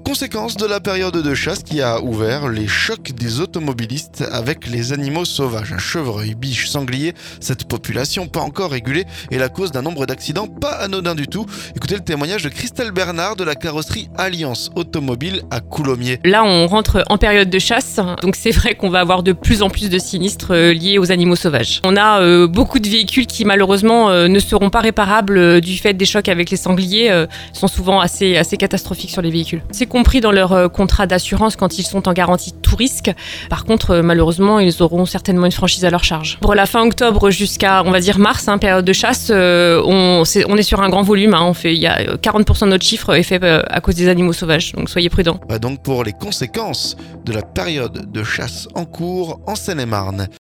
Conséquence de la période de chasse qui a ouvert les chocs des automobilistes avec les animaux sauvages. Chevreuil, biche, sanglier, cette population pas encore régulée est la cause d'un nombre d'accidents pas anodin du tout. Écoutez le témoignage de Christelle Bernard de la carrosserie Alliance Automobile à Coulommiers. Là, on rentre en période de chasse, donc c'est vrai qu'on va avoir de plus en plus de sinistres liés aux animaux sauvages. On a beaucoup de véhicules qui malheureusement ne seront pas réparables du fait des chocs avec les sangliers, sont souvent assez catastrophiques sur les véhicules. C'est compris dans leur contrat d'assurance quand ils sont en garantie tout risque. Par contre, malheureusement, ils auront certainement une franchise à leur charge. Pour la fin octobre jusqu'à, on va dire mars, période de chasse, on est sur un grand volume. Il y a 40% de notre chiffre est fait à cause des animaux sauvages, donc soyez prudents. Donc pour les conséquences de la période de chasse en cours en Seine-et-Marne.